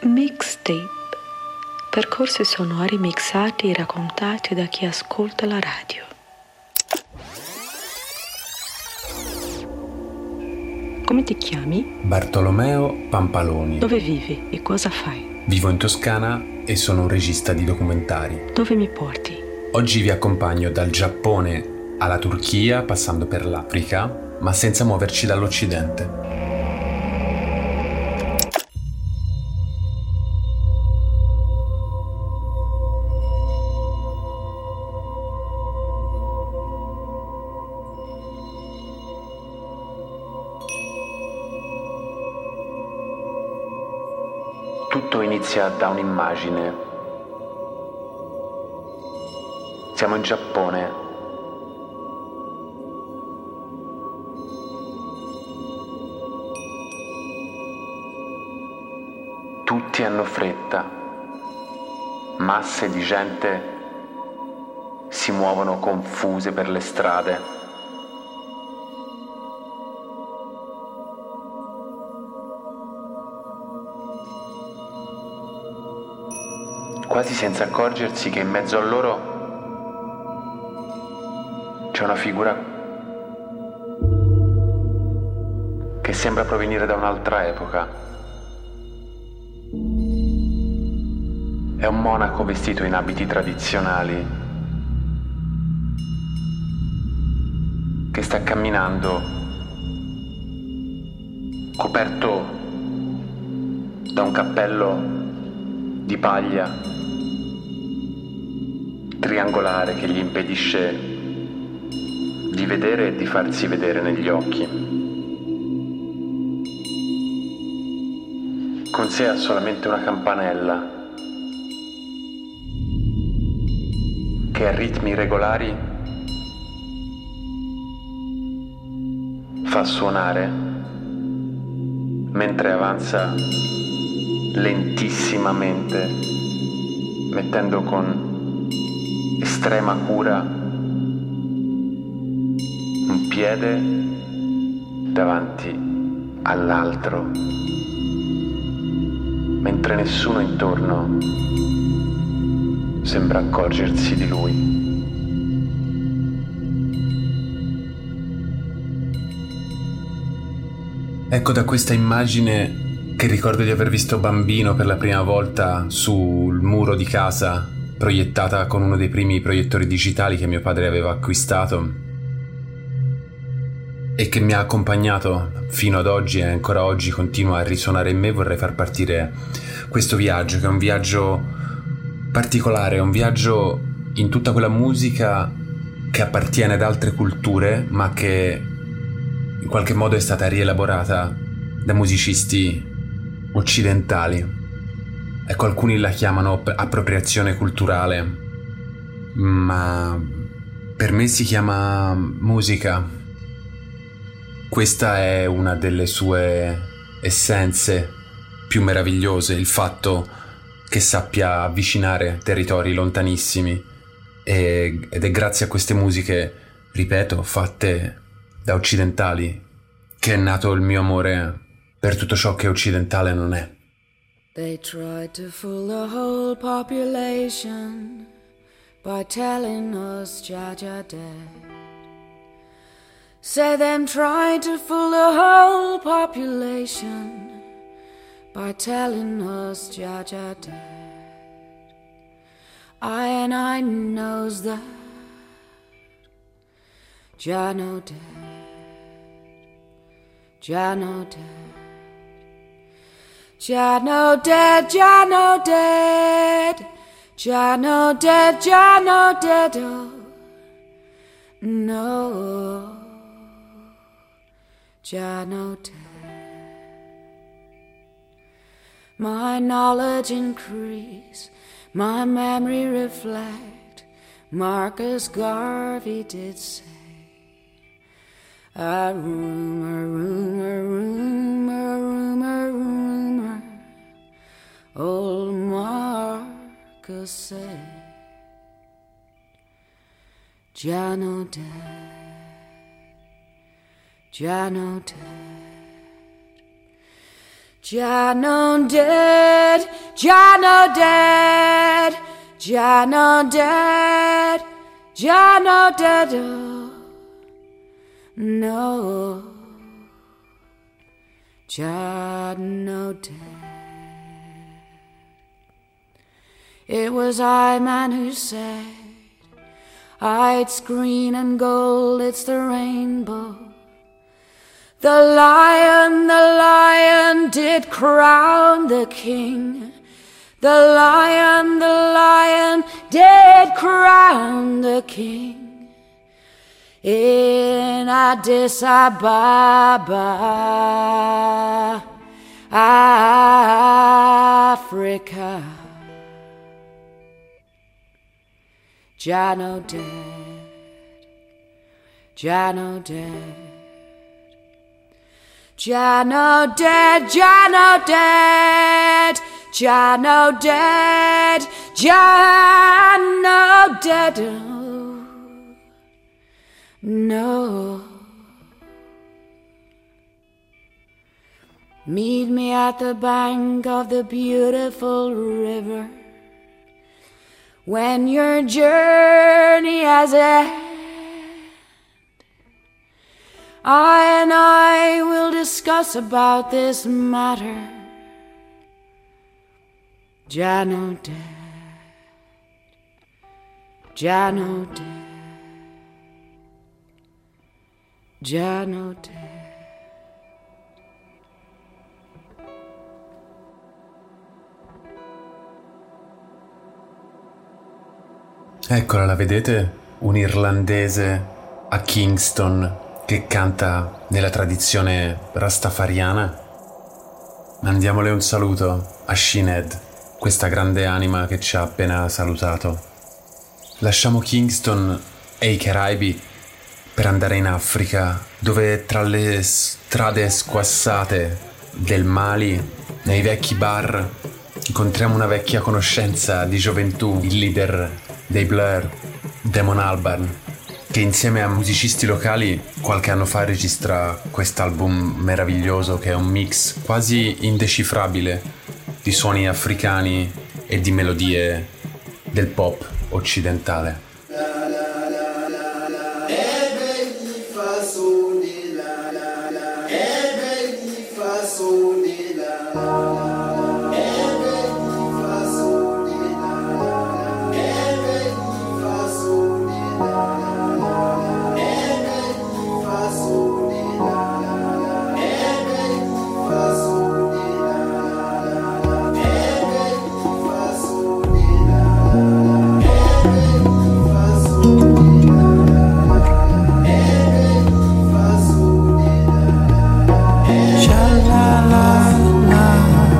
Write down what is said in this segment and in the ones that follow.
Mixtape. Percorsi sonori mixati e raccontati da chi ascolta la radio. Come ti chiami? Bartolomeo Pampaloni. Dove vivi e cosa fai? Vivo in Toscana e sono un regista di documentari. Dove mi porti? Oggi vi accompagno dal Giappone alla Turchia, passando per l'Africa, ma senza muoverci dall'Occidente. Tutto inizia da un'immagine. Siamo in Giappone. Tutti hanno fretta. Masse di gente si muovono confuse per le strade. Quasi senza accorgersi che in mezzo a loro c'è una figura che sembra provenire da un'altra epoca. È un monaco vestito in abiti tradizionali che sta camminando coperto da un cappello di paglia triangolare che gli impedisce di vedere e di farsi vedere negli occhi. Con sé ha solamente una campanella che a ritmi regolari fa suonare mentre avanza lentissimamente, mettendo con estrema cura un piede davanti all'altro, mentre nessuno intorno sembra accorgersi di lui. Ecco, da questa immagine che ricordo di aver visto bambino per la prima volta sul muro di casa, proiettata con uno dei primi proiettori digitali che mio padre aveva acquistato e che mi ha accompagnato fino ad oggi e ancora oggi continua a risuonare in me, vorrei far partire questo viaggio, che è un viaggio particolare, è un viaggio in tutta quella musica che appartiene ad altre culture, ma che in qualche modo è stata rielaborata da musicisti occidentali. Ecco, alcuni la chiamano appropriazione culturale, ma per me si chiama musica. Questa è una delle sue essenze più meravigliose, il fatto che sappia avvicinare territori lontanissimi ed è grazie a queste musiche, ripeto, fatte da occidentali, che è nato il mio amore per tutto ciò che occidentale non è. They tried to fool the whole population by telling us Jaja dead. Say them tried to fool the whole population by telling us Jaja dead. I knows that Jah no dead, Jah no dead. Jah no dead, Jah no dead, Jah no dead, Jah no dead, oh no, Jah no dead. My knowledge increase, my memory reflect, Marcus Garvey did say, a rumor, rumor, rumor, rumor, rumor, old Marcus said, Jah no dead, Jah no dead, Jah no dead, Jah no dead, Jah no dead, Jah no dead, oh, no, Jah no dead. It was I, man, who said, it's green and gold, it's the rainbow. The lion did crown the king. The lion did crown the king in Addis Ababa, Africa. Jah no dead, Jah no dead, Jah no dead, Jah no dead, Jah no dead, Jah no dead, oh, no. Meet me at the bank of the beautiful river when your journey has ended. I will discuss about this matter. Jah no dead, Jah no dead, Jah no dead. Eccola, la vedete? Un irlandese a Kingston che canta nella tradizione rastafariana. Mandiamole un saluto a Sinead, questa grande anima che ci ha appena salutato. Lasciamo Kingston e i Caraibi per andare in Africa, dove tra le strade squassate del Mali, nei vecchi bar, incontriamo una vecchia conoscenza di gioventù, il leader dei Blur, Damon Albarn, che insieme a musicisti locali qualche anno fa registra quest'album meraviglioso che è un mix quasi indecifrabile di suoni africani e di melodie del pop occidentale. Sha la la la.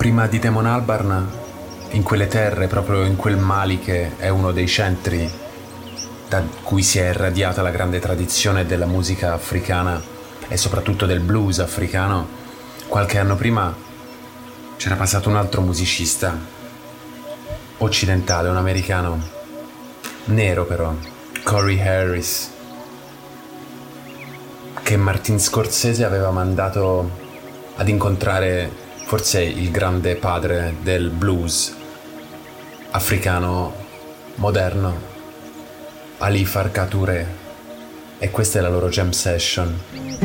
prima di Damon Albarn, in quelle terre, proprio in quel Mali che è uno dei centri da cui si è irradiata la grande tradizione della musica africana e soprattutto del blues africano, qualche anno prima c'era passato un altro musicista occidentale, un americano, nero però, Corey Harris, che Martin Scorsese aveva mandato ad incontrare forse il grande padre del blues africano moderno, Ali Farka Touré, e questa è la loro jam session.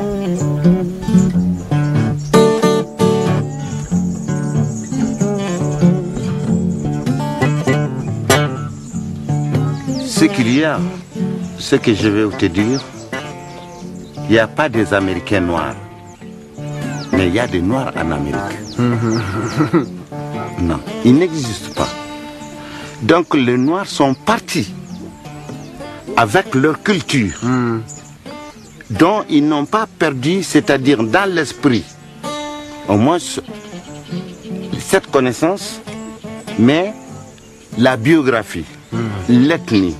Ce qu'il y a, ce que je vais te dire, il n'y a pas des Américains noirs, mais il y a des Noirs en Amérique. Non, ils n'existent pas. Donc les Noirs sont partis avec leur culture, dont ils n'ont pas perdu, c'est-à-dire dans l'esprit, au moins cette connaissance, mais la biographie, l'ethnie,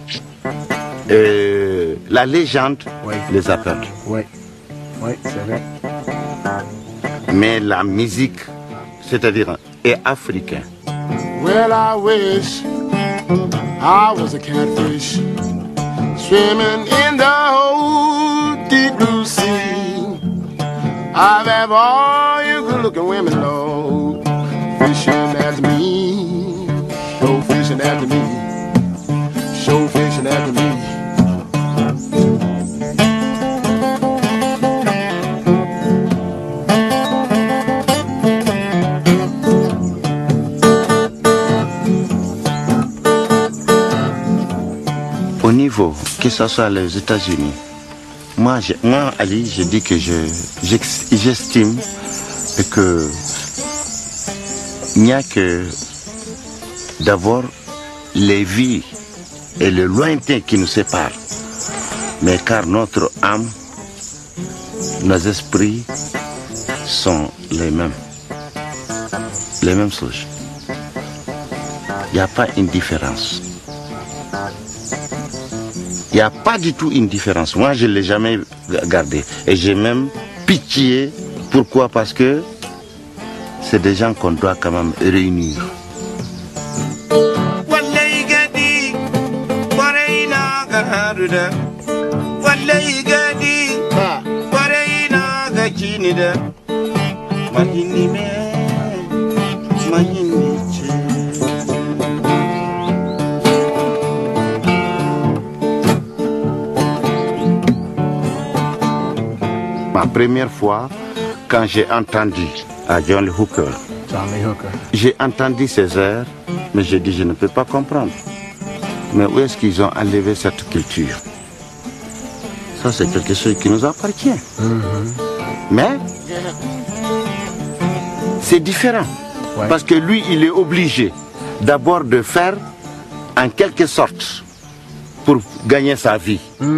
la légende les a perdus. Oui, c'est vrai. Mais la musique, c'est-à-dire, est africaine. Well, I wish I was a catfish swimming in the whole deep blue sea. I've had all you good-looking women, Lord, fishing after me, show fishing after me, show fishing after me. Au niveau, que ce soit les États-Unis, moi, Ali, je dis que j'estime que il n'y a que d'abord les vies et le lointain qui nous séparent. Mais car notre âme, nos esprits sont les mêmes choses. Il n'y a pas une différence. Il n'y a pas du tout une différence. Moi, je ne l'ai jamais gardé. Et j'ai même pitié. Pourquoi? Parce que c'est des gens qu'on doit quand même réunir. Ma première fois, quand j'ai entendu à John Hooker, j'ai entendu ces airs, mais j'ai dit je ne peux pas comprendre. Mais où est-ce qu'ils ont enlevé cette culture? Ça, c'est quelque chose qui nous appartient. Mais c'est différent. Ouais. Parce que lui, il est obligé d'abord de faire en quelque sorte pour gagner sa vie.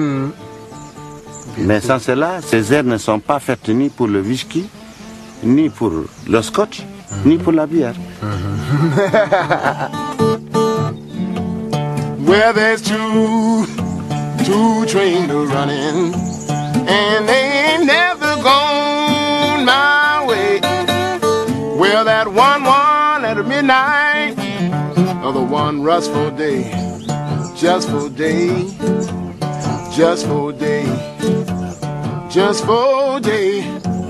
Mais sans cela, ces airs ne sont pas faits ni pour le whisky, ni pour le scotch, ni pour la bière. Where there's two trains are running, and they ain't never gone my way. Well, that one at midnight, other one rusts for a day, just for a day, just for a day, just for a day.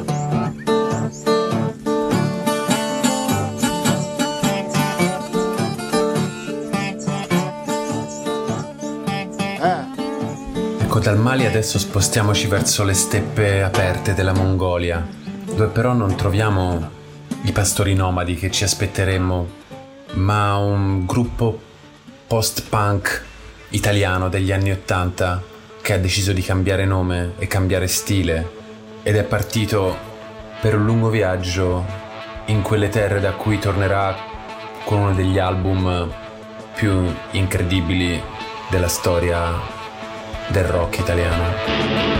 Ecco, dal Mali adesso spostiamoci verso le steppe aperte della Mongolia, dove però non troviamo i pastori nomadi che ci aspetteremmo, ma un gruppo post-punk italiano degli anni '80 che ha deciso di cambiare nome e cambiare stile ed è partito per un lungo viaggio in quelle terre da cui tornerà con uno degli album più incredibili della storia del rock italiano.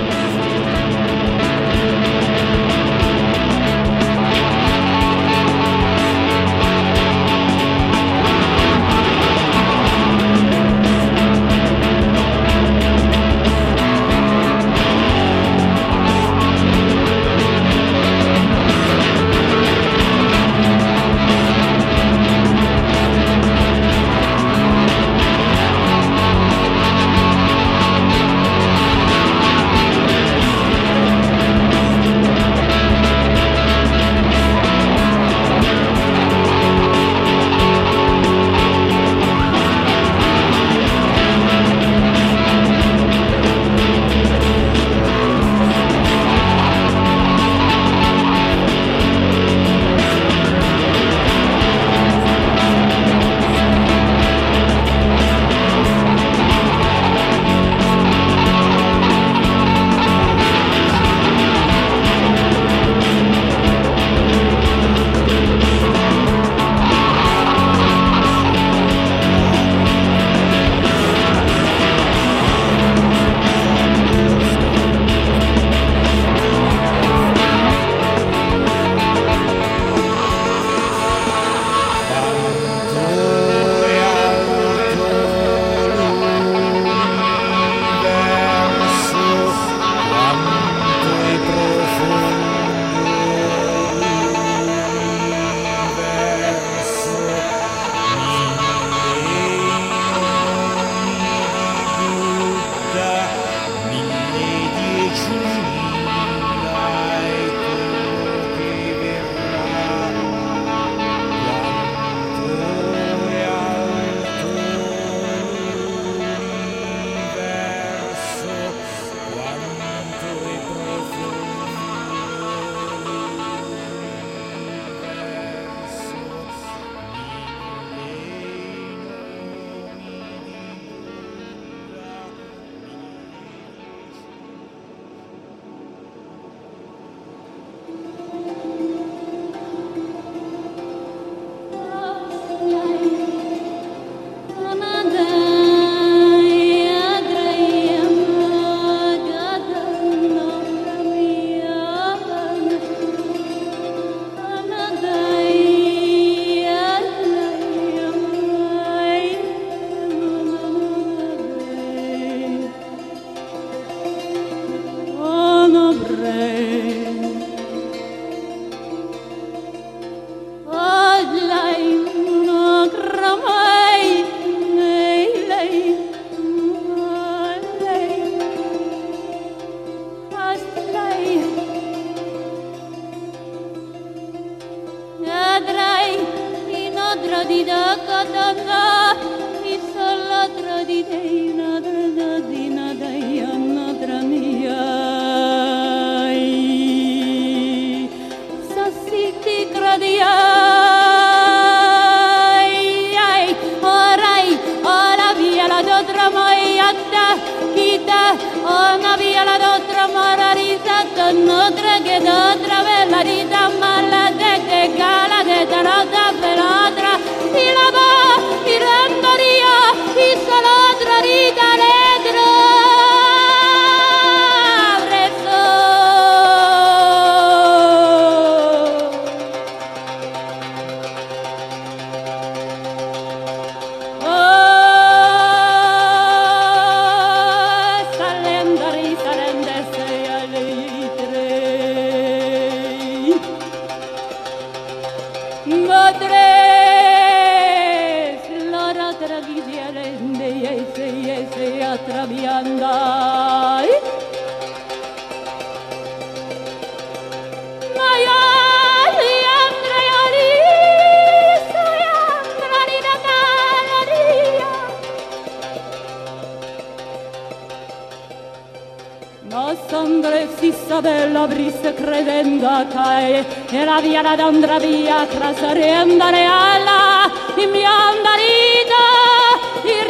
Bella brissa credenda che era via d'andra via crasare andare alla in mia andarita il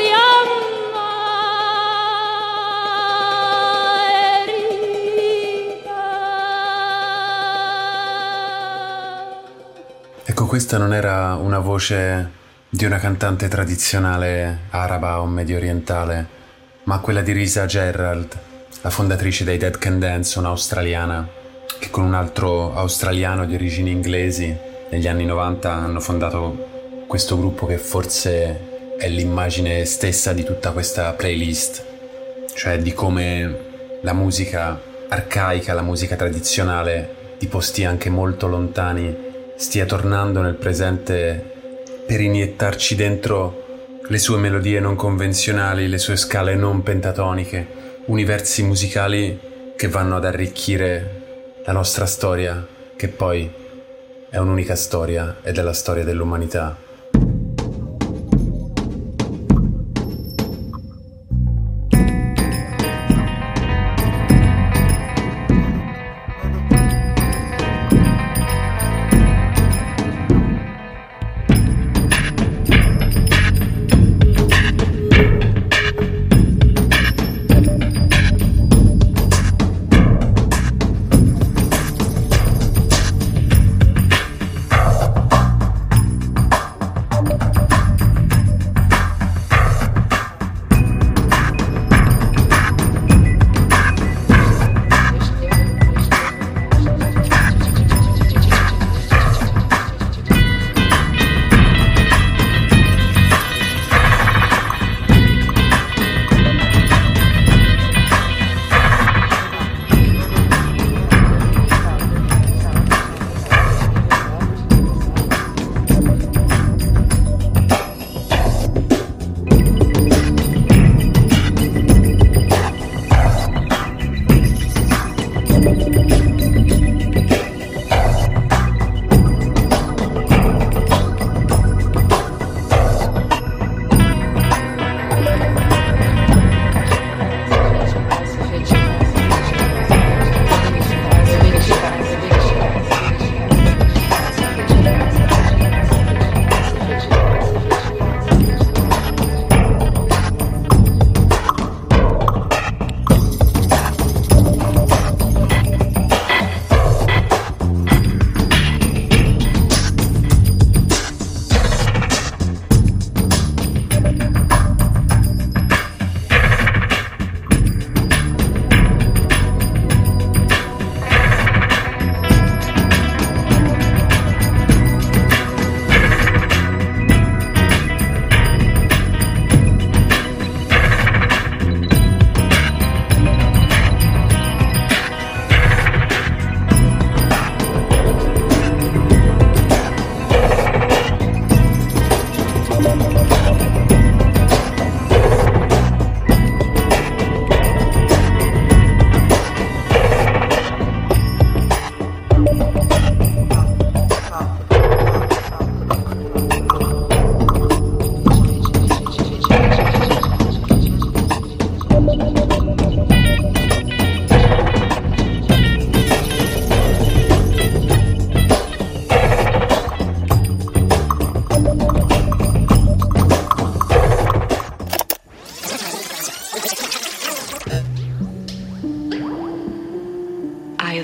Ecco, questa non era una voce di una cantante tradizionale araba o medio orientale, ma quella di Risa Gerald, la fondatrice dei Dead Can Dance, un'australiana, che con un altro australiano di origini inglesi negli anni 90 hanno fondato questo gruppo che forse è l'immagine stessa di tutta questa playlist, cioè di come la musica arcaica, la musica tradizionale di posti anche molto lontani stia tornando nel presente per iniettarci dentro le sue melodie non convenzionali, le sue scale non pentatoniche, universi musicali che vanno ad arricchire la nostra storia, che poi è un'unica storia ed è la storia dell'umanità.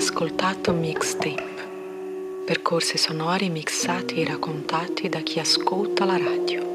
ascoltato Mixtape, percorsi sonori mixati e raccontati da chi ascolta la radio.